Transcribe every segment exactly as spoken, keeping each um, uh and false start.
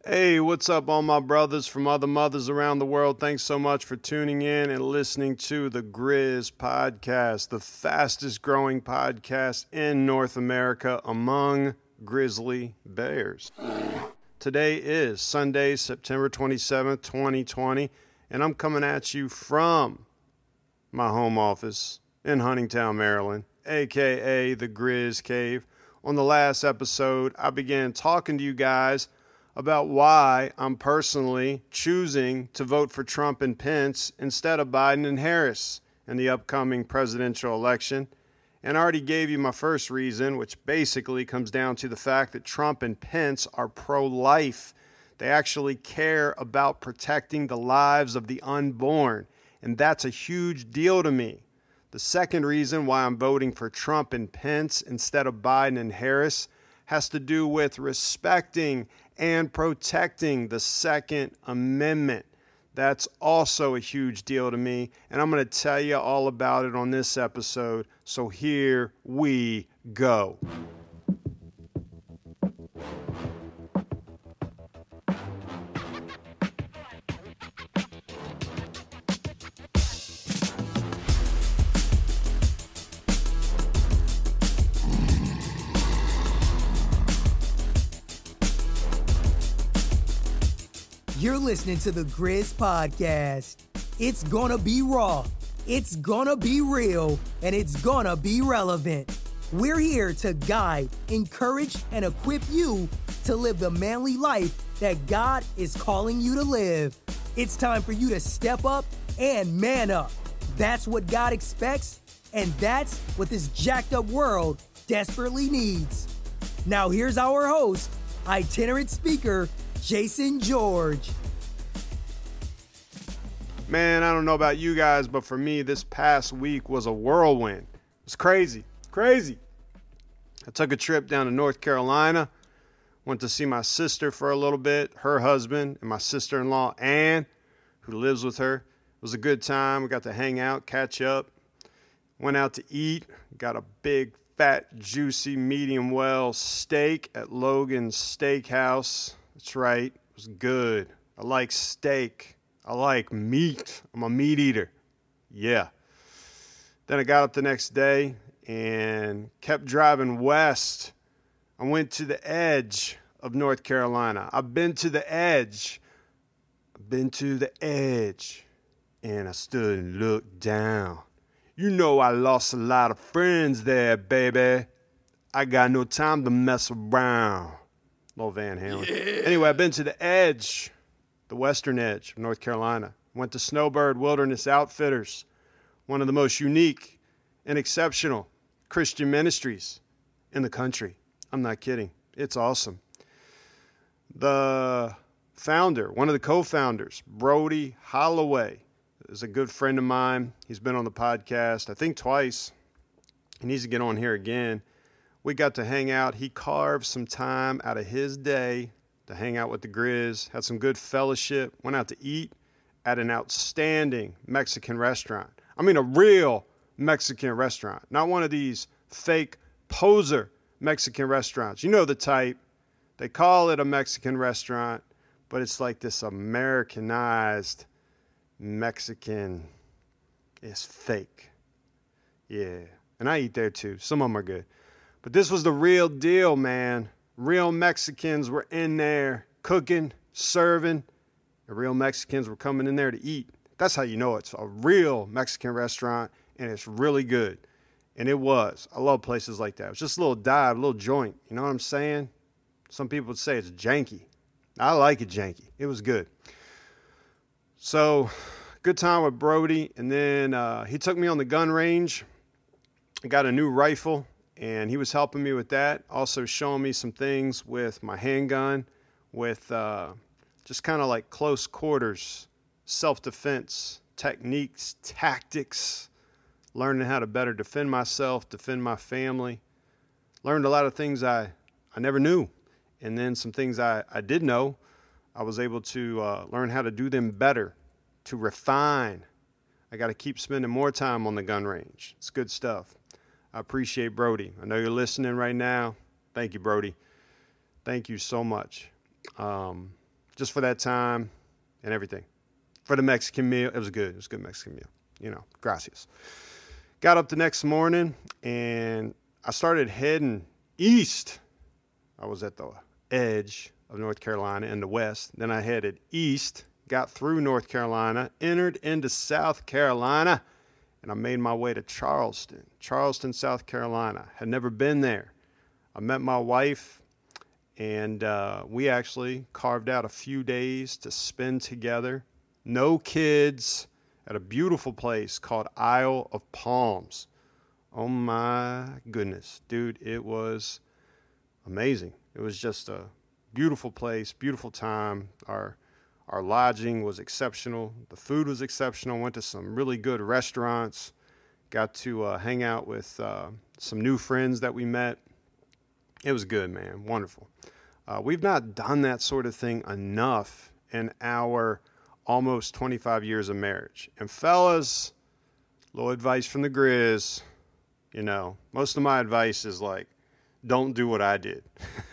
Hey, what's up, all my brothers from other mothers around the world? Thanks so much for tuning in and listening to the Grizz Podcast, the fastest growing podcast in North America among grizzly bears. Today is Sunday, September twenty-seventh, twenty twenty, and I'm coming at you from my home office in Huntingtown, Maryland, aka the Grizz Cave. On the last episode, I began talking to you guys about why I'm personally choosing to vote for Trump and Pence instead of Biden and Harris in the upcoming presidential election. And I already gave you my first reason, which basically comes down to the fact that Trump and Pence are pro-life. They actually care about protecting the lives of the unborn, and that's a huge deal to me. The second reason why I'm voting for Trump and Pence instead of Biden and Harris has to do with respecting and protecting the Second Amendment. That's also a huge deal to me, and I'm going to tell you all about it on this episode, so here we go. You're listening to the Grizz Podcast. It's gonna be raw, it's gonna be real, and it's gonna be relevant. We're here to guide, encourage, and equip you to live the manly life that God is calling you to live. It's time for you to step up and man up. That's what God expects, and that's what this jacked up world desperately needs. Now here's our host, itinerant speaker, Jason George. Man, I don't know about you guys, but for me, this past week was a whirlwind. It was crazy, crazy. I took a trip down to North Carolina, went to see my sister for a little bit, her husband, and my sister-in-law, Ann, who lives with her. It was a good time. We got to hang out, catch up, went out to eat, got a big, fat, juicy, medium-well steak at Logan's Steakhouse. That's right. It was good. I like steak. I like meat. I'm a meat eater. Yeah. Then I got up the next day and kept driving west. I went to the edge of North Carolina. I've been to the edge. I've been to the edge. And I stood and looked down. You know I lost a lot of friends there, baby. I got no time to mess around. Little Van Halen. Yeah. Anyway, I've been to the edge, the western edge of North Carolina. Went to Snowbird Wilderness Outfitters, one of the most unique and exceptional Christian ministries in the country. I'm not kidding. It's awesome. The founder, one of the co-founders, Brody Holloway, is a good friend of mine. He's been on the podcast, I think twice. He needs to get on here again. We got to hang out. He carved some time out of his day to hang out with the Grizz, had some good fellowship, went out to eat at an outstanding Mexican restaurant. I mean, a real Mexican restaurant, not one of these fake poser Mexican restaurants. You know the type. They call it a Mexican restaurant, but it's like this Americanized Mexican. It's fake. Yeah, and I eat there too. Some of them are good. But this was the real deal, man. Real Mexicans were in there cooking, serving. The real Mexicans were coming in there to eat. That's how you know it's a real Mexican restaurant, and it's really good. And it was. I love places like that. It was just a little dive, a little joint. You know what I'm saying? Some people would say it's janky. I like it janky. It was good. So, good time with Brody. And then uh, he took me on the gun range. I got a new rifle. And he was helping me with that, also showing me some things with my handgun, with uh, just kind of like close quarters, self-defense techniques, tactics, learning how to better defend myself, defend my family. Learned a lot of things I, I never knew. And then some things I, I did know, I was able to uh, learn how to do them better, to refine. I got to keep spending more time on the gun range. It's good stuff. I appreciate Brody. I know you're listening right now. Thank you, Brody. Thank you so much. Um, just for that time and everything. For the Mexican meal, it was good. It was a good Mexican meal. You know, gracias. Got up the next morning, and I started heading east. I was at the edge of North Carolina in the west. Then I headed east, got through North Carolina, entered into South Carolina, and I made my way to Charleston, Charleston, South Carolina. Had never been there. I met my wife, and uh, we actually carved out a few days to spend together. No kids, at a beautiful place called Isle of Palms. Oh my goodness, dude, it was amazing. It was just a beautiful place, beautiful time. Our our lodging was exceptional. The food was exceptional. Went to some really good restaurants. Got to uh, hang out with uh, some new friends that we met. It was good, man. Wonderful. Uh, we've not done that sort of thing enough in our almost twenty-five years of marriage. And fellas, little advice from the Grizz. You know, most of my advice is like, don't do what I did.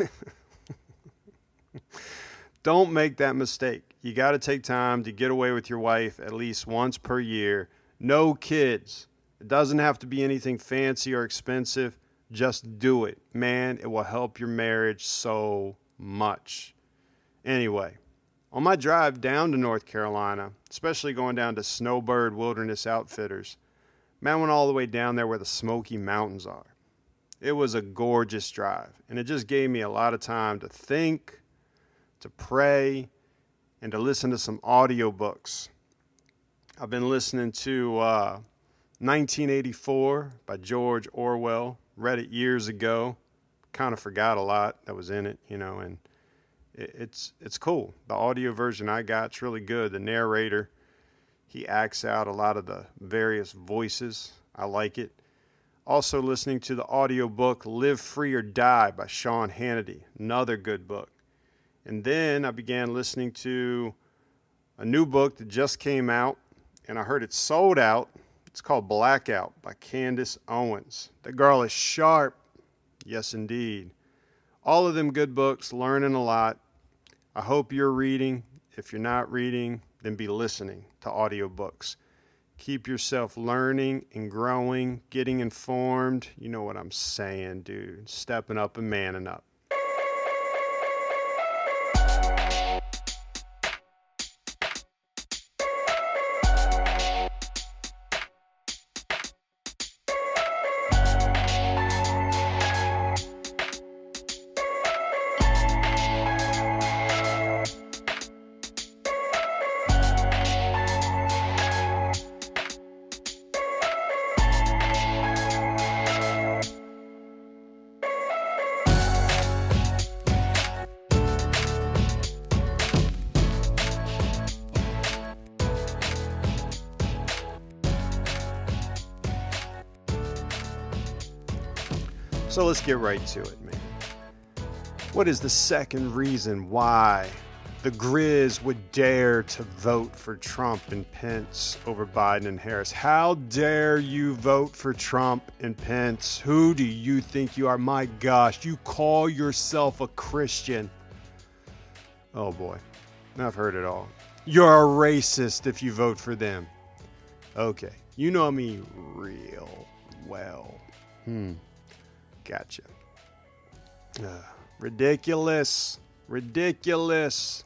Don't make that mistake. You got to take time to get away with your wife at least once per year. No kids. It doesn't have to be anything fancy or expensive. Just do it. Man, it will help your marriage so much. Anyway, on my drive down to North Carolina, especially going down to Snowbird Wilderness Outfitters, man, I went all the way down there where the Smoky Mountains are. It was a gorgeous drive, and it just gave me a lot of time to think, to pray, and to listen to some audiobooks. I've been listening to uh, nineteen eighty-four by George Orwell. Read it years ago. Kind of forgot a lot that was in it, you know, and it, it's it's cool. The audio version I got's really good. The narrator, he acts out a lot of the various voices. I like it. Also listening to the audiobook Live Free or Die by Sean Hannity. Another good book. And then I began listening to a new book that just came out, and I heard it sold out. It's called Blackout by Candace Owens. The girl is sharp. Yes, indeed. All of them good books, learning a lot. I hope you're reading. If you're not reading, then be listening to audiobooks. Keep yourself learning and growing, getting informed. You know what I'm saying, dude. Stepping up and manning up. So let's get right to it, man. What is the second reason why the Grizz would dare to vote for Trump and Pence over Biden and Harris? How dare you vote for Trump and Pence? Who do you think you are? My gosh, you call yourself a Christian. Oh boy, I've heard it all. You're a racist if you vote for them. Okay, you know me real well. Hmm. Gotcha. Uh, ridiculous. Ridiculous.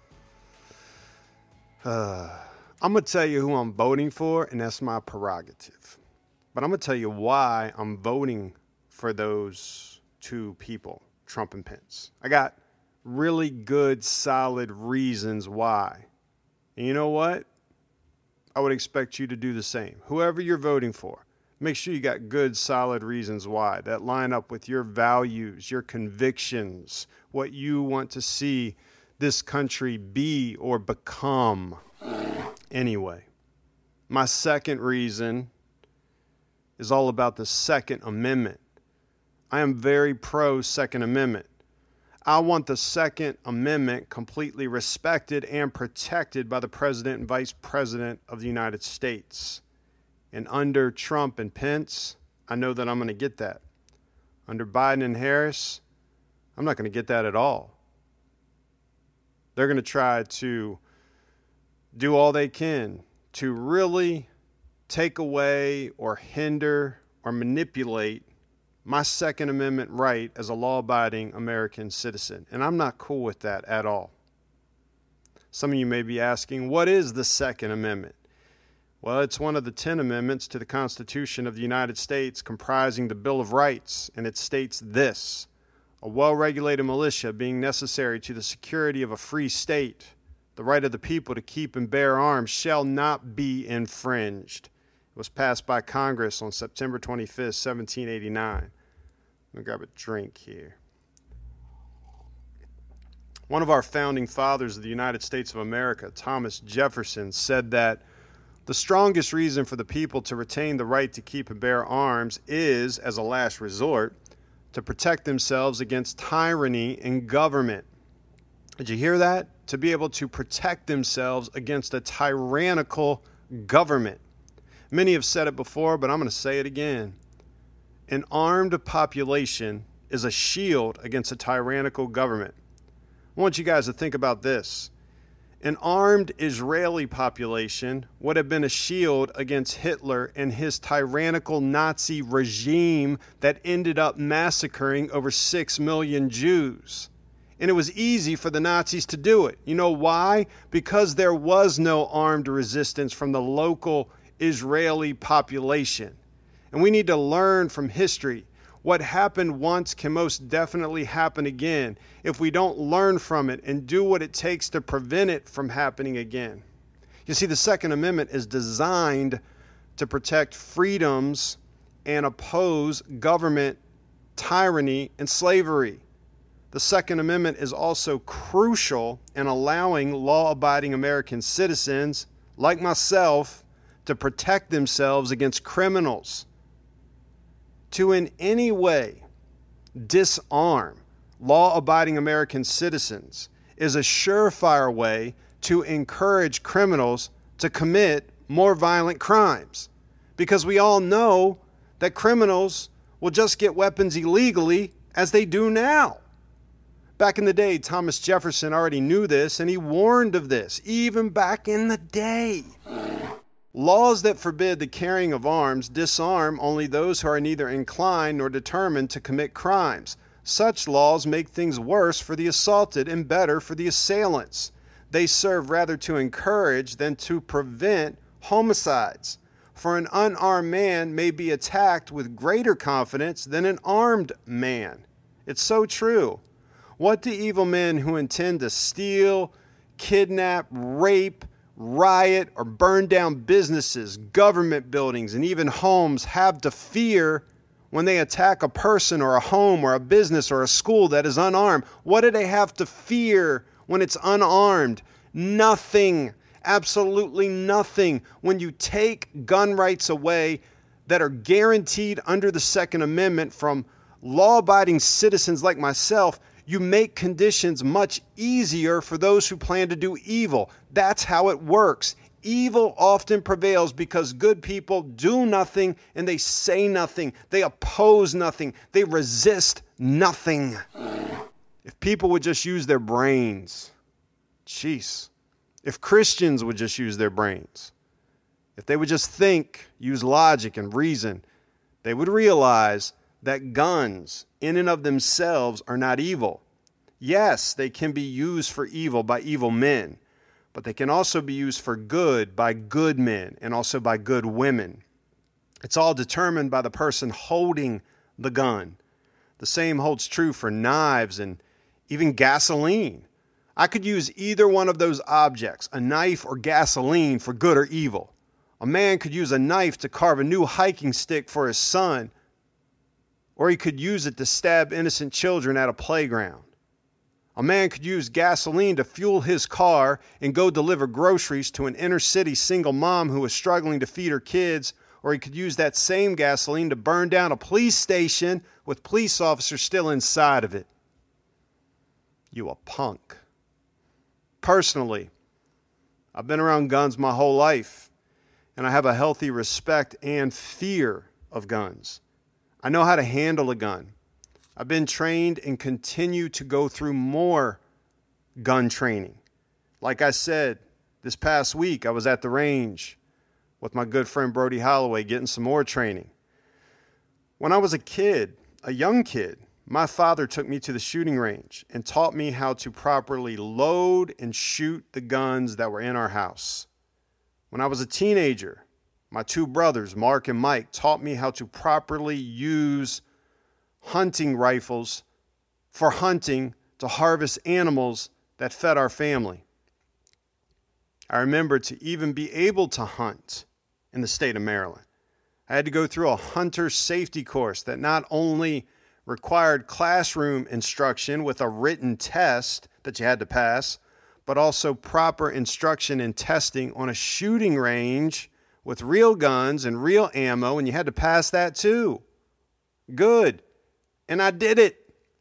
Uh, I'm going to tell you who I'm voting for, and that's my prerogative. But I'm going to tell you why I'm voting for those two people, Trump and Pence. I got really good, solid reasons why. And you know what? I would expect you to do the same. Whoever you're voting for. Make sure you got good, solid reasons why that line up with your values, your convictions, what you want to see this country be or become. Anyway, my second reason is all about the Second Amendment. I am very pro Second Amendment. I want the Second Amendment completely respected and protected by the President and Vice President of the United States. And under Trump and Pence, I know that I'm going to get that. Under Biden and Harris, I'm not going to get that at all. They're going to try to do all they can to really take away or hinder or manipulate my Second Amendment right as a law-abiding American citizen. And I'm not cool with that at all. Some of you may be asking, what is the Second Amendment? Well, it's one of the ten amendments to the Constitution of the United States comprising the Bill of Rights, and it states this: a well-regulated militia being necessary to the security of a free state, the right of the people to keep and bear arms shall not be infringed. It was passed by Congress on September twenty-fifth, seventeen eighty-nine. Let me grab a drink here. One of our founding fathers of the United States of America, Thomas Jefferson, said that the strongest reason for the people to retain the right to keep and bear arms is, as a last resort, to protect themselves against tyranny and government. Did you hear that? To be able to protect themselves against a tyrannical government. Many have said it before, but I'm going to say it again. An armed population is a shield against a tyrannical government. I want you guys to think about this. An armed Israeli population would have been a shield against Hitler and his tyrannical Nazi regime that ended up massacring over six million Jews. And it was easy for the Nazis to do it. You know why? Because there was no armed resistance from the local Israeli population. And we need to learn from history. What happened once can most definitely happen again if we don't learn from it and do what it takes to prevent it from happening again. You see, the Second Amendment is designed to protect freedoms and oppose government tyranny and slavery. The Second Amendment is also crucial in allowing law-abiding American citizens, like myself, to protect themselves against criminals. To in any way disarm law-abiding American citizens is a surefire way to encourage criminals to commit more violent crimes. Because we all know that criminals will just get weapons illegally as they do now. Back in the day, Thomas Jefferson already knew this, and he warned of this, even back in the day. Laws that forbid the carrying of arms disarm only those who are neither inclined nor determined to commit crimes. Such laws make things worse for the assaulted and better for the assailants. They serve rather to encourage than to prevent homicides. For an unarmed man may be attacked with greater confidence than an armed man. It's so true. What do evil men who intend to steal, kidnap, rape, riot, or burn down businesses, government buildings, and even homes have to fear when they attack a person or a home or a business or a school that is unarmed? What do they have to fear when it's unarmed? Nothing. Absolutely nothing. When you take gun rights away that are guaranteed under the Second Amendment from law-abiding citizens like myself, you make conditions much easier for those who plan to do evil. That's how it works. Evil often prevails because good people do nothing and they say nothing. They oppose nothing. They resist nothing. If people would just use their brains, jeez. If Christians would just use their brains, if they would just think, use logic and reason, they would realize that guns in and of themselves are not evil. Yes, they can be used for evil by evil men, but they can also be used for good by good men and also by good women. It's all determined by the person holding the gun. The same holds true for knives and even gasoline. I could use either one of those objects, a knife or gasoline, for good or evil. A man could use a knife to carve a new hiking stick for his son, or he could use it to stab innocent children at a playground. A man could use gasoline to fuel his car and go deliver groceries to an inner city single mom who was struggling to feed her kids, or he could use that same gasoline to burn down a police station with police officers still inside of it. You a punk. Personally, I've been around guns my whole life, and I have a healthy respect and fear of guns. I know how to handle a gun. I've been trained and continue to go through more gun training. Like I said, this past week I was at the range with my good friend Brody Holloway getting some more training. When I was a kid, a young kid, my father took me to the shooting range and taught me how to properly load and shoot the guns that were in our house. When I was a teenager, my two brothers, Mark and Mike, taught me how to properly use hunting rifles for hunting to harvest animals that fed our family. I remember to even be able to hunt in the state of Maryland, I had to go through a hunter safety course that not only required classroom instruction with a written test that you had to pass, but also proper instruction and testing on a shooting range with real guns and real ammo, and you had to pass that too. Good. And I did it.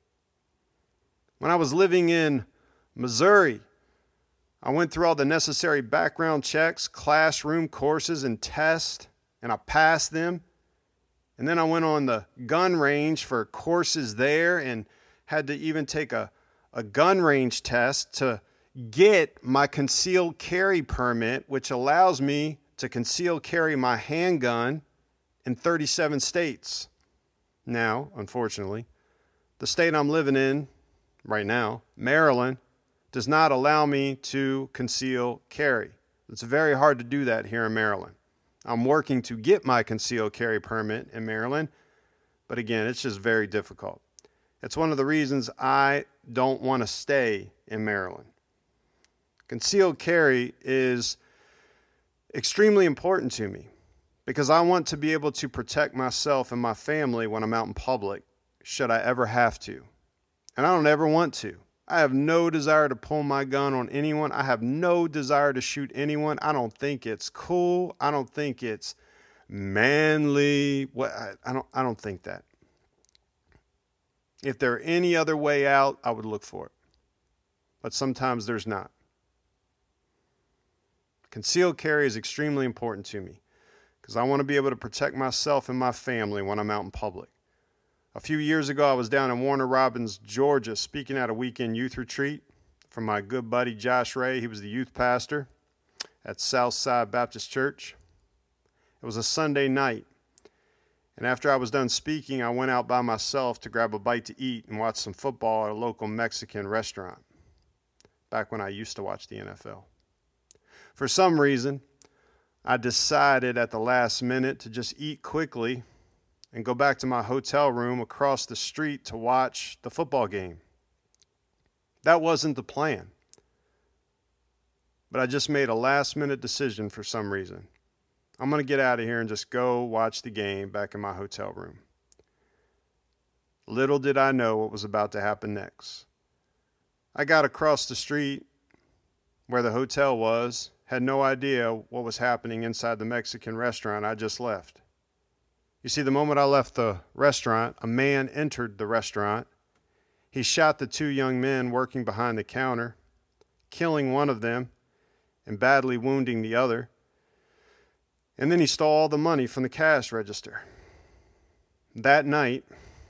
When I was living in Missouri, I went through all the necessary background checks, classroom courses, and tests, and I passed them. And then I went on the gun range for courses there and had to even take a, a gun range test to get my concealed carry permit, which allows me to conceal carry my handgun in thirty-seven states. Now, unfortunately, the state I'm living in right now, Maryland, does not allow me to conceal carry. It's very hard to do that here in Maryland. I'm working to get my concealed carry permit in Maryland, but again, it's just very difficult. It's one of the reasons I don't want to stay in Maryland. Concealed carry is extremely important to me because I want to be able to protect myself and my family when I'm out in public, should I ever have to. And I don't ever want to. I have no desire to pull my gun on anyone. I have no desire to shoot anyone. I don't think it's cool. I don't think it's manly. What I, I don't I don't think that. If there were any other way out, I would look for it. But sometimes there's not. Concealed carry is extremely important to me because I want to be able to protect myself and my family when I'm out in public. A few years ago, I was down in Warner Robins, Georgia, speaking at a weekend youth retreat for my good buddy Josh Ray. He was the youth pastor at Southside Baptist Church. It was a Sunday night, and after I was done speaking, I went out by myself to grab a bite to eat and watch some football at a local Mexican restaurant, back when I used to watch the N F L. For some reason, I decided at the last minute to just eat quickly and go back to my hotel room across the street to watch the football game. That wasn't the plan. But I just made a last-minute decision for some reason. I'm going to get out of here and just go watch the game back in my hotel room. Little did I know what was about to happen next. I got across the street where the hotel was, had no idea what was happening inside the Mexican restaurant I just left. You see, the moment I left the restaurant, a man entered the restaurant. He shot the two young men working behind the counter, killing one of them and badly wounding the other. And then he stole all the money from the cash register. That night,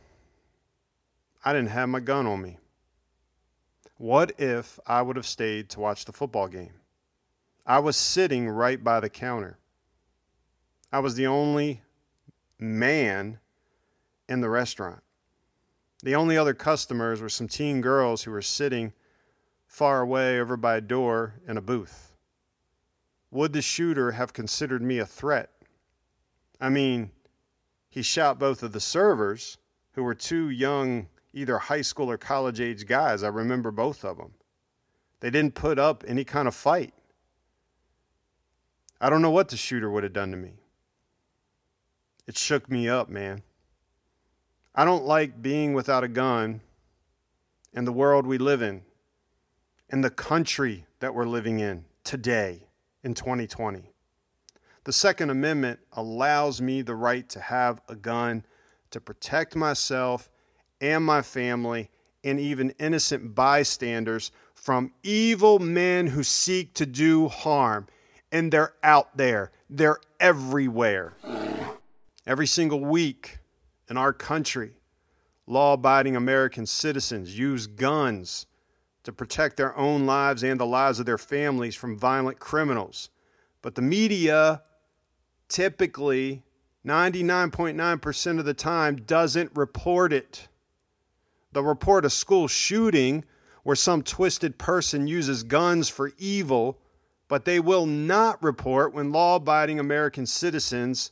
I didn't have my gun on me. What if I would have stayed to watch the football game? I was sitting right by the counter. I was the only man in the restaurant. The only other customers were some teen girls who were sitting far away over by a door in a booth. Would the shooter have considered me a threat? I mean, he shot both of the servers, who were two young, either high school or college age guys. I remember both of them. They didn't put up any kind of fight. I don't know what the shooter would have done to me. It shook me up, man. I don't like being without a gun in the world we live in, in the country that we're living in today in twenty twenty. The Second Amendment allows me the right to have a gun to protect myself and my family and even innocent bystanders from evil men who seek to do harm. And they're out there. They're everywhere. Every single week in our country, law-abiding American citizens use guns to protect their own lives and the lives of their families from violent criminals. But the media typically, ninety-nine point nine percent of the time, doesn't report it. They'll report a school shooting where some twisted person uses guns for evil, but they will not report when law-abiding American citizens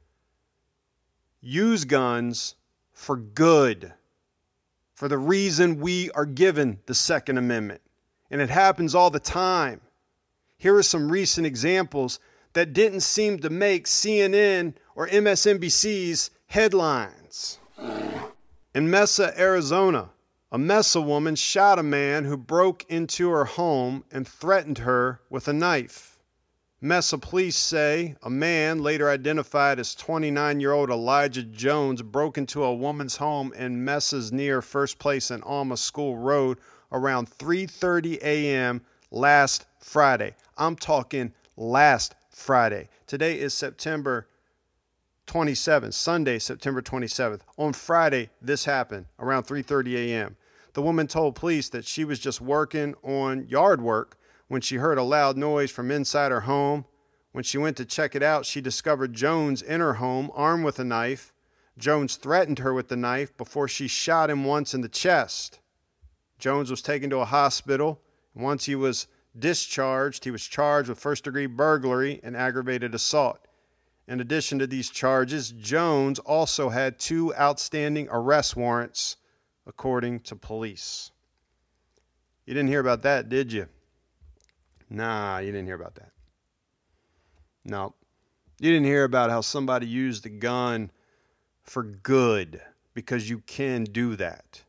use guns for good, for the reason we are given the Second Amendment. And it happens all the time. Here are some recent examples that didn't seem to make C N N or M S N B C's headlines. In Mesa, Arizona, a Mesa woman shot a man who broke into her home and threatened her with a knife. Mesa police say a man, later identified as twenty-nine-year-old Elijah Jones, broke into a woman's home in Mesa's near First Place and Alma School Road around three thirty a.m. last Friday. I'm talking last Friday. Today is September twenty-seventh, Sunday, September twenty-seventh. On Friday, this happened around three thirty a.m. The woman told police that she was just working on yard work when she heard a loud noise from inside her home. When she went to check it out, she discovered Jones in her home, armed with a knife. Jones threatened her with the knife before she shot him once in the chest. Jones was taken to a hospital. Once he was discharged, he was charged with first-degree burglary and aggravated assault. In addition to these charges, Jones also had two outstanding arrest warrants, according to police. You didn't hear about that, did you? Nah, you didn't hear about that. No. You didn't hear about how somebody used a gun for good, because you can do that.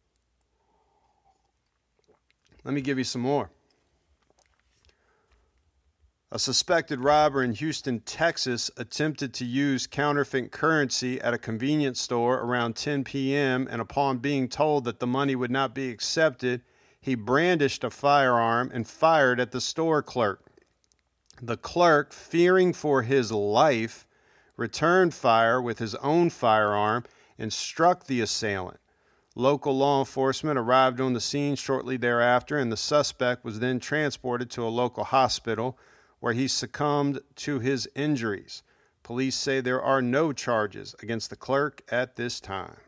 Let me give you some more. A suspected robber in Houston, Texas, attempted to use counterfeit currency at a convenience store around ten p.m., and upon being told that the money would not be accepted, he brandished a firearm and fired at the store clerk. The clerk, fearing for his life, returned fire with his own firearm and struck the assailant. Local law enforcement arrived on the scene shortly thereafter, and the suspect was then transported to a local hospital where he succumbed to his injuries. Police say there are no charges against the clerk at this time.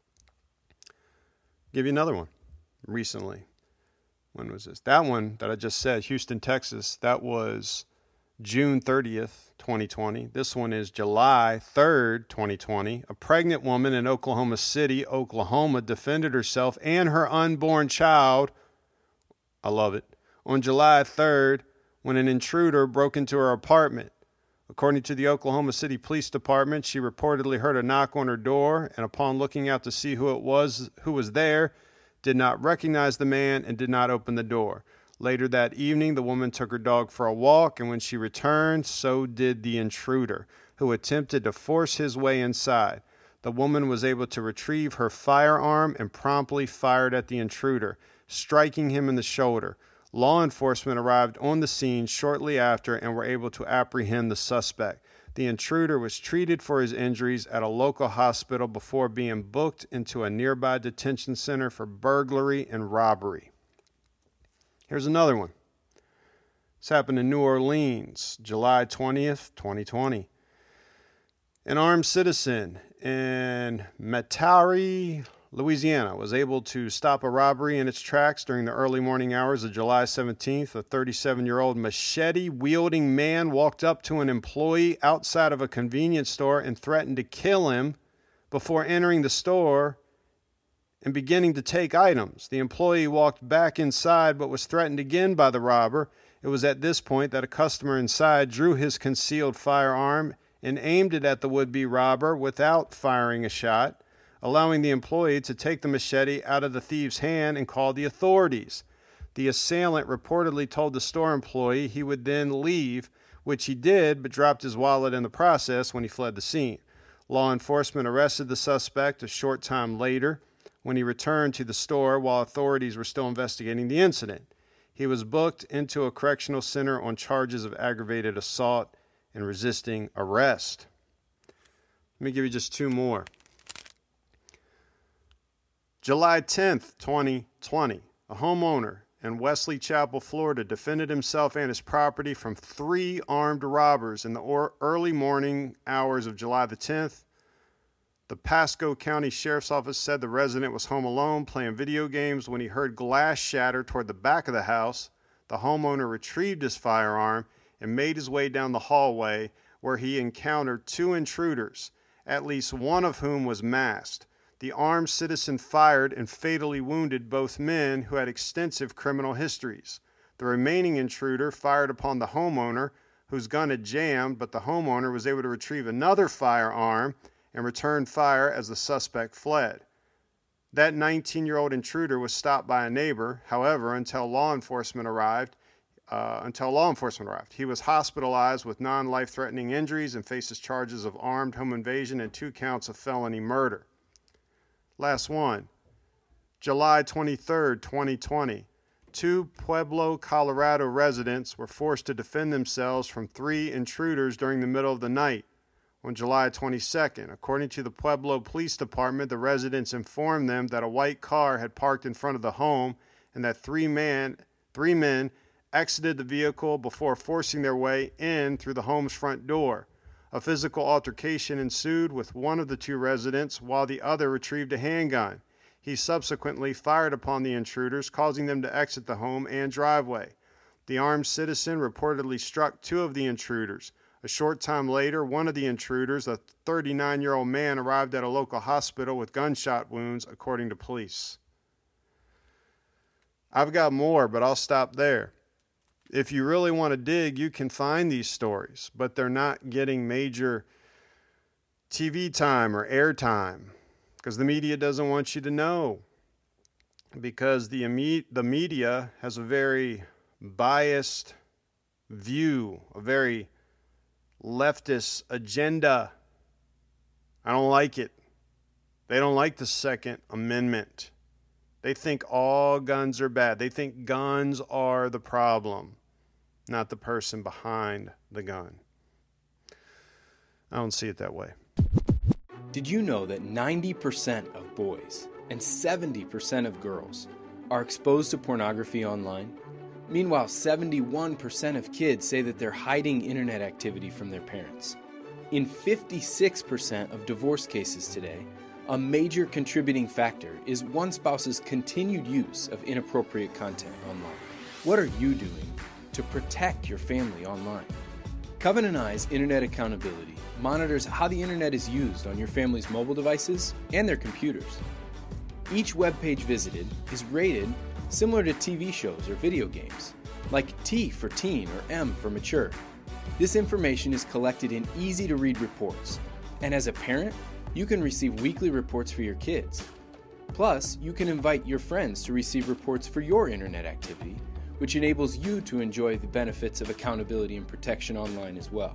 I'll give you another one recently. When was this? That one that I just said, Houston, Texas, that was June thirtieth, twenty twenty. This one is July third, twenty twenty. A pregnant woman in Oklahoma City, Oklahoma, defended herself and her unborn child, I love it, on July third when an intruder broke into her apartment. According to the Oklahoma City Police Department, she reportedly heard a knock on her door, and upon looking out to see who it was who was there, did not recognize the man and did not open the door. Later that evening, the woman took her dog for a walk, and when she returned, so did the intruder, who attempted to force his way inside. The woman was able to retrieve her firearm and promptly fired at the intruder, striking him in the shoulder. Law enforcement arrived on the scene shortly after and were able to apprehend the suspect. The intruder was treated for his injuries at a local hospital before being booked into a nearby detention center for burglary and robbery. Here's another one. This happened in New Orleans, July twentieth, twenty twenty. An armed citizen in Metairie, Louisiana, was able to stop a robbery in its tracks during the early morning hours of July seventeenth. A thirty-seven-year-old machete-wielding man walked up to an employee outside of a convenience store and threatened to kill him before entering the store and beginning to take items. The employee walked back inside but was threatened again by the robber. It was at this point that a customer inside drew his concealed firearm and aimed it at the would-be robber without firing a shot, allowing the employee to take the machete out of the thief's hand and call the authorities. The assailant reportedly told the store employee he would then leave, which he did, but dropped his wallet in the process when he fled the scene. Law enforcement arrested the suspect a short time later when he returned to the store while authorities were still investigating the incident. He was booked into a correctional center on charges of aggravated assault and resisting arrest. Let me give you just two more. July tenth, twenty twenty, a homeowner in Wesley Chapel, Florida, defended himself and his property from three armed robbers in the or- early morning hours of July the tenth. The Pasco County Sheriff's Office said the resident was home alone playing video games when he heard glass shatter toward the back of the house. The homeowner retrieved his firearm and made his way down the hallway where he encountered two intruders, at least one of whom was masked. The armed citizen fired and fatally wounded both men who had extensive criminal histories. The remaining intruder fired upon the homeowner, whose gun had jammed, but the homeowner was able to retrieve another firearm and return fire as the suspect fled. That nineteen-year-old intruder was stopped by a neighbor. However, until law enforcement arrived, uh, until law enforcement arrived, he was hospitalized with non-life-threatening injuries and faces charges of armed home invasion and two counts of felony murder. Last one, July twenty-third, twenty twenty. Two Pueblo, Colorado residents were forced to defend themselves from three intruders during the middle of the night. On July twenty-second, according to the Pueblo Police Department, the residents informed them that a white car had parked in front of the home and that three, man, three men exited the vehicle before forcing their way in through the home's front door. A physical altercation ensued with one of the two residents while the other retrieved a handgun. He subsequently fired upon the intruders, causing them to exit the home and driveway. The armed citizen reportedly struck two of the intruders. A short time later, one of the intruders, a thirty-nine-year-old man, arrived at a local hospital with gunshot wounds, according to police. I've got more, but I'll stop there. If you really want to dig, you can find these stories, but they're not getting major T V time or airtime because the media doesn't want you to know, because the, imme- the media has a very biased view, a very leftist agenda. I don't like it. They don't like the Second Amendment. They think all guns are bad. They think guns are the problem, not the person behind the gun. I don't see it that way. Did you know that ninety percent of boys and seventy percent of girls are exposed to pornography online? Meanwhile, seventy-one percent of kids say that they're hiding internet activity from their parents. In fifty-six percent of divorce cases today, a major contributing factor is one spouse's continued use of inappropriate content online. What are you doing to protect your family online? Covenant Eyes Internet Accountability monitors how the internet is used on your family's mobile devices and their computers. Each web page visited is rated similar to T V shows or video games, like T for teen or M for mature. This information is collected in easy-to-read reports, and as a parent, you can receive weekly reports for your kids. Plus, you can invite your friends to receive reports for your internet activity, which enables you to enjoy the benefits of accountability and protection online as well.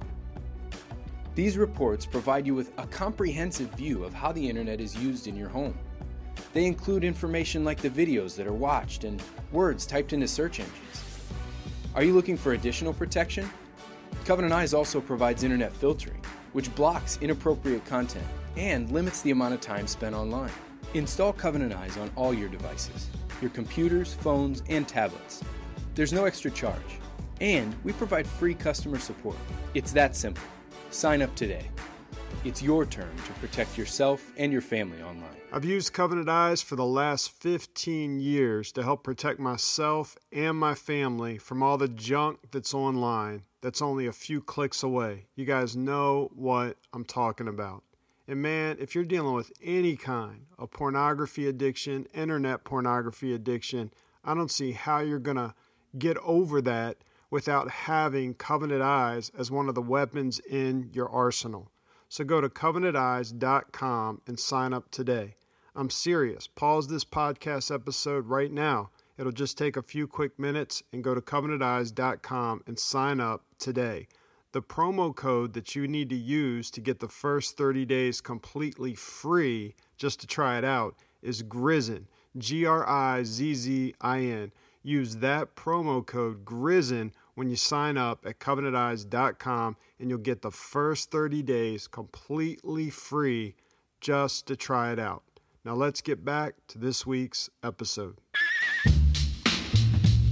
These reports provide you with a comprehensive view of how the internet is used in your home. They include information like the videos that are watched and words typed into search engines. Are you looking for additional protection? Covenant Eyes also provides internet filtering, which blocks inappropriate content and limits the amount of time spent online. Install Covenant Eyes on all your devices, your computers, phones, and tablets. There's no extra charge, and we provide free customer support. It's that simple. Sign up today. It's your turn to protect yourself and your family online. I've used Covenant Eyes for the last fifteen years to help protect myself and my family from all the junk that's online that's only a few clicks away. You guys know what I'm talking about. And man, if you're dealing with any kind of pornography addiction, internet pornography addiction, I don't see how you're going to get over that without having Covenant Eyes as one of the weapons in your arsenal. So go to covenant eyes dot com and sign up today. I'm serious. Pause this podcast episode right now. It'll just take a few quick minutes, and go to covenant eyes dot com and sign up today. The promo code that you need to use to get the first thirty days completely free, just to try it out, is GRIZZIN, G R I Z Z I N. Use that promo code GRIZZIN when you sign up at covenant eyes dot com, and you'll get the first thirty days completely free just to try it out. Now let's get back to this week's episode.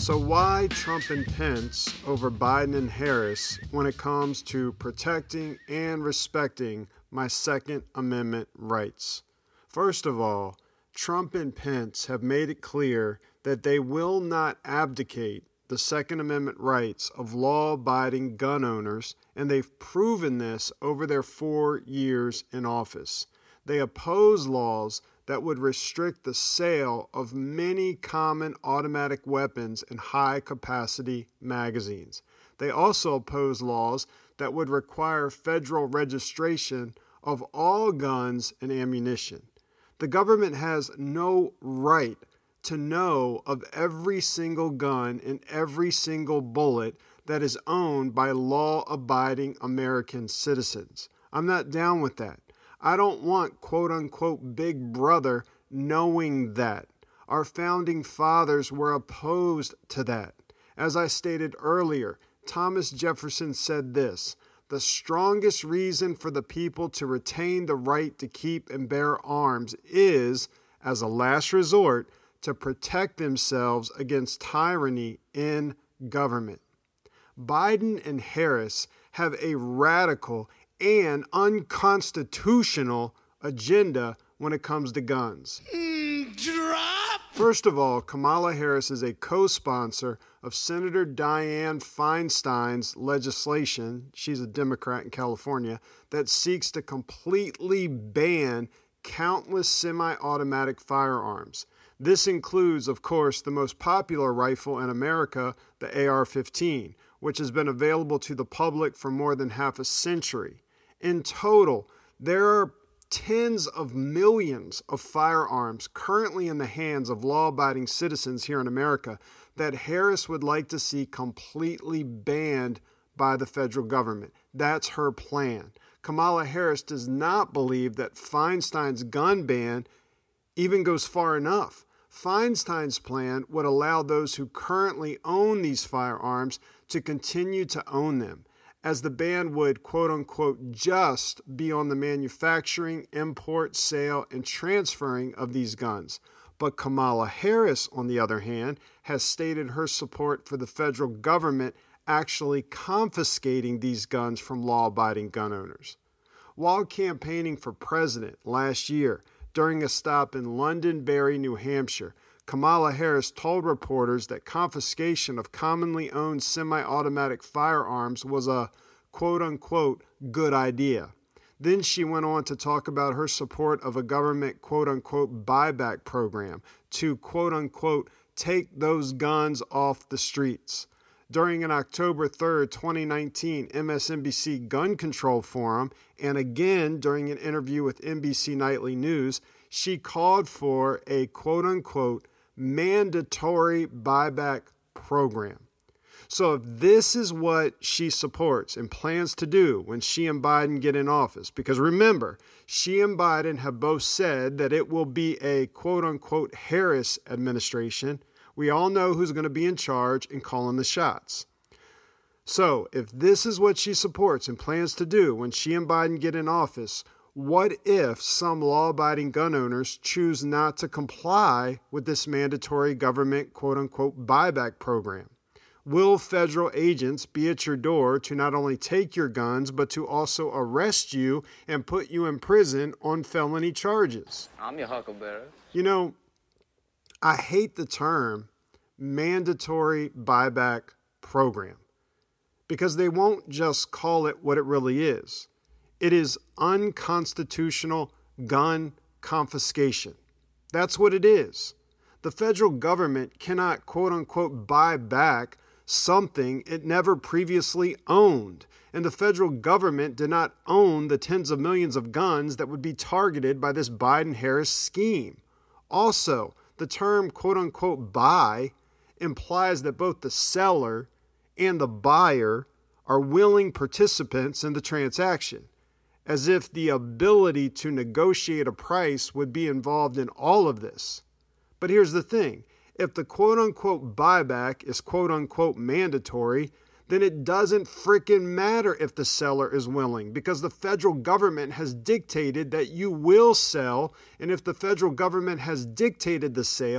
So why Trump and Pence over Biden and Harris when it comes to protecting and respecting my Second Amendment rights? First of all, Trump and Pence have made it clear that they will not abdicate the Second Amendment rights of law-abiding gun owners, and they've proven this over their four years in office. They oppose laws that would restrict the sale of many common automatic weapons and high-capacity magazines. They also oppose laws that would require federal registration of all guns and ammunition. The government has no right to know of every single gun and every single bullet that is owned by law-abiding American citizens. I'm not down with that. I don't want quote-unquote Big Brother knowing that. Our founding fathers were opposed to that. As I stated earlier, Thomas Jefferson said this: "The strongest reason for the people to retain the right to keep and bear arms is, as a last resort, to protect themselves against tyranny in government." Biden and Harris have a radical and unconstitutional agenda when it comes to guns. Mm, drop. First of all, Kamala Harris is a co-sponsor of Senator Dianne Feinstein's legislation, she's a Democrat in California, that seeks to completely ban countless semi-automatic firearms. This includes, of course, the most popular rifle in America, the A R fifteen, which has been available to the public for more than half a century. In total, there are tens of millions of firearms currently in the hands of law-abiding citizens here in America that Harris would like to see completely banned by the federal government. That's her plan. Kamala Harris does not believe that Feinstein's gun ban even goes far enough. Feinstein's plan would allow those who currently own these firearms to continue to own them, as the ban would, quote-unquote, just be on the manufacturing, import, sale, and transferring of these guns. But Kamala Harris, on the other hand, has stated her support for the federal government actually confiscating these guns from law-abiding gun owners. While campaigning for president last year, during a stop in Londonderry, New Hampshire, Kamala Harris told reporters that confiscation of commonly owned semi-automatic firearms was a quote-unquote good idea. Then she went on to talk about her support of a government quote-unquote buyback program to quote-unquote take those guns off the streets. During an October third, twenty nineteen M S N B C Gun Control Forum, and again during an interview with N B C Nightly News, she called for a quote-unquote mandatory buyback program. So if this is what she supports and plans to do when she and Biden get in office, because remember, she and Biden have both said that it will be a quote-unquote Harris administration, we all know who's going to be in charge and calling the shots. So if this is what she supports and plans to do when she and Biden get in office, what if some law-abiding gun owners choose not to comply with this mandatory government quote-unquote buyback program? Will federal agents be at your door to not only take your guns, but to also arrest you and put you in prison on felony charges? I'm your huckleberry. You know, I hate the term mandatory buyback program because they won't just call it what it really is. It is unconstitutional gun confiscation. That's what it is. The federal government cannot, quote unquote, buy back something it never previously owned. And the federal government did not own the tens of millions of guns that would be targeted by this Biden-Harris scheme. Also, the term, quote unquote, buy implies that both the seller and the buyer are willing participants in the transaction, as if the ability to negotiate a price would be involved in all of this. But here's the thing. If the quote-unquote buyback is quote-unquote mandatory, then it doesn't frickin' matter if the seller is willing, because the federal government has dictated that you will sell, and if the federal government has dictated the sale,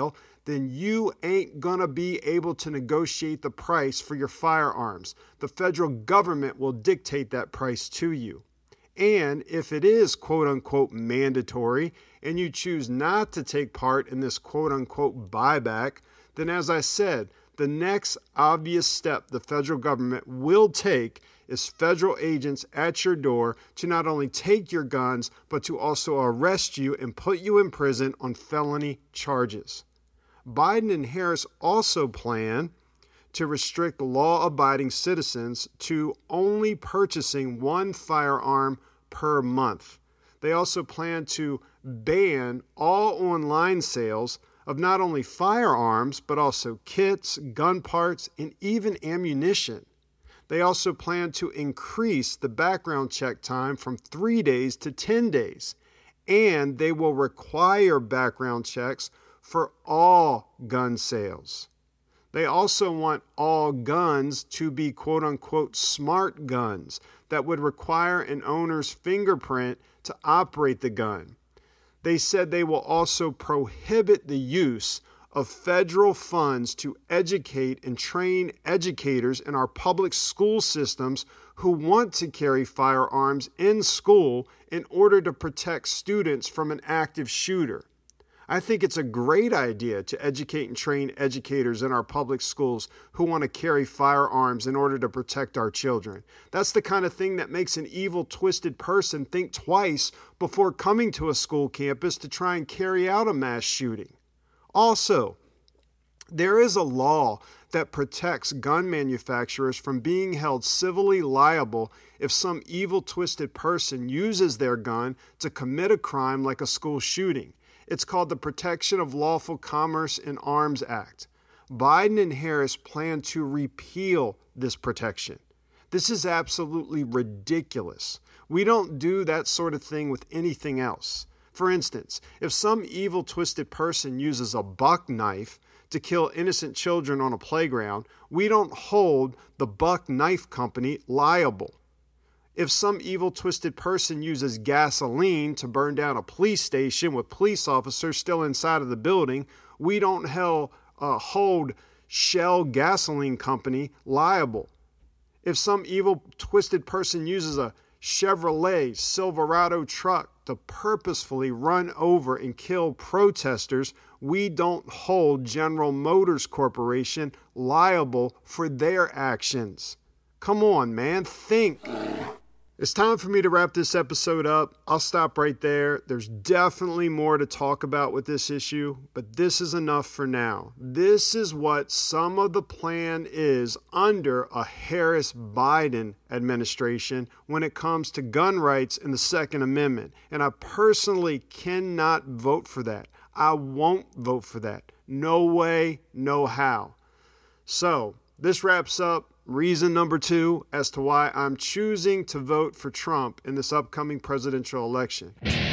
then you ain't gonna be able to negotiate the price for your firearms. The federal government will dictate that price to you. And if it is quote-unquote mandatory and you choose not to take part in this quote-unquote buyback, then as I said, the next obvious step the federal government will take is federal agents at your door to not only take your guns, but to also arrest you and put you in prison on felony charges. Biden and Harris also plan to restrict law-abiding citizens to only purchasing one firearm per month. They also plan to ban all online sales of not only firearms, but also kits, gun parts, and even ammunition. They also plan to increase the background check time from three days to ten days, and they will require background checks for all gun sales. They also want all guns to be quote-unquote smart guns that would require an owner's fingerprint to operate the gun. They said they will also prohibit the use of federal funds to educate and train educators in our public school systems who want to carry firearms in school in order to protect students from an active shooter. I think it's a great idea to educate and train educators in our public schools who want to carry firearms in order to protect our children. That's the kind of thing that makes an evil, twisted person think twice before coming to a school campus to try and carry out a mass shooting. Also, there is a law that protects gun manufacturers from being held civilly liable if some evil, twisted person uses their gun to commit a crime like a school shooting. It's called the Protection of Lawful Commerce in Arms Act. Biden and Harris plan to repeal this protection. This is absolutely ridiculous. We don't do that sort of thing with anything else. For instance, if some evil, twisted person uses a buck knife to kill innocent children on a playground, we don't hold the Buck Knife Company liable. If some evil, twisted person uses gasoline to burn down a police station with police officers still inside of the building, we don't hell, uh, hold Shell Gasoline Company liable. If some evil, twisted person uses a Chevrolet Silverado truck to purposefully run over and kill protesters, we don't hold General Motors Corporation liable for their actions. Come on, man, think. It's time for me to wrap this episode up. I'll stop right there. There's definitely more to talk about with this issue, but this is enough for now. This is what some of the plan is under a Harris-Biden administration when it comes to gun rights and the Second Amendment. And I personally cannot vote for that. I won't vote for that. No way, no how. So, this wraps up reason number two as to why I'm choosing to vote for Trump in this upcoming presidential election.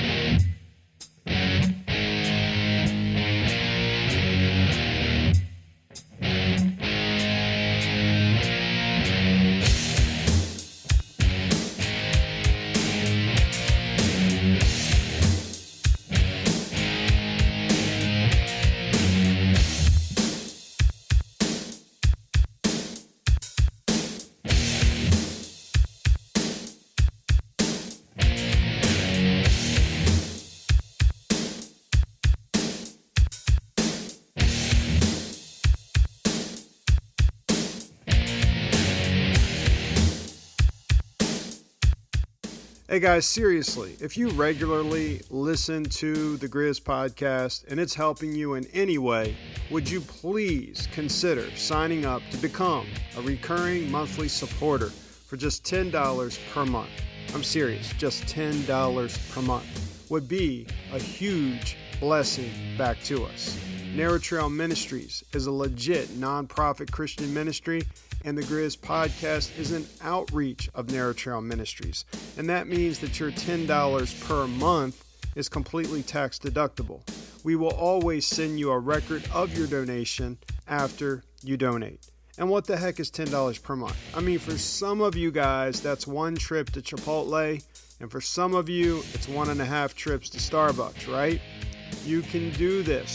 Hey guys, seriously, if you regularly listen to the Grizz podcast and it's helping you in any way, would you please consider signing up to become a recurring monthly supporter for just ten dollars per month? I'm serious, just ten dollars per month would be a huge blessing back to us. Narrow Trail Ministries is a legit nonprofit Christian ministry, and the Grizz podcast is an outreach of Narrow Trail Ministries. And that means that your ten dollars per month is completely tax deductible. We will always send you a record of your donation after you donate. And what the heck is ten dollars per month? I mean, for some of you guys, that's one trip to Chipotle, and for some of you, it's one and a half trips to Starbucks, right? You can do this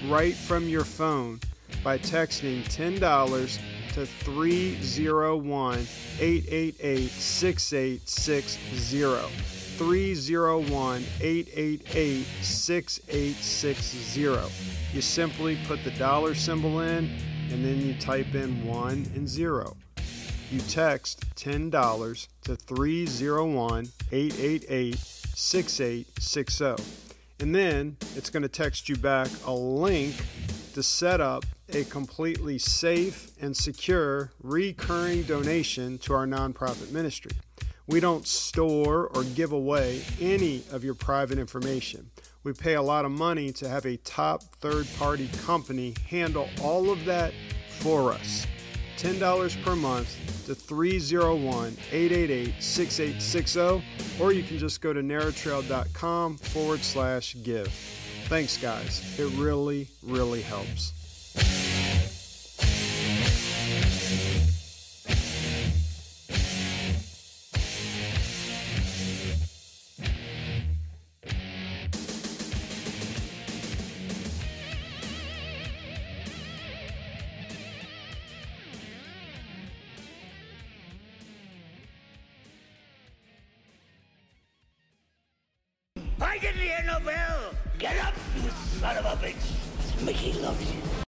right from your phone by texting ten dollars to three oh one, eight eight eight, six eight six zero. three oh one, eight eight eight, six eight six zero. You simply put the dollar symbol in, and then you type in one and zero. You text ten dollars to three oh one, eight eight eight, six eight six zero. And then it's going to text you back a link to set up a completely safe and secure recurring donation to our nonprofit ministry. We don't store or give away any of your private information. We pay a lot of money to have a top third-party company handle all of that for us. ten dollars per month to three oh one, eight eight eight, six eight six zero, or you can just go to narrowtrail.com forward slash give. Thanks, guys. It really, really helps. I didn't hear no bell. Get up, you son of a bitch. Mickey loves you.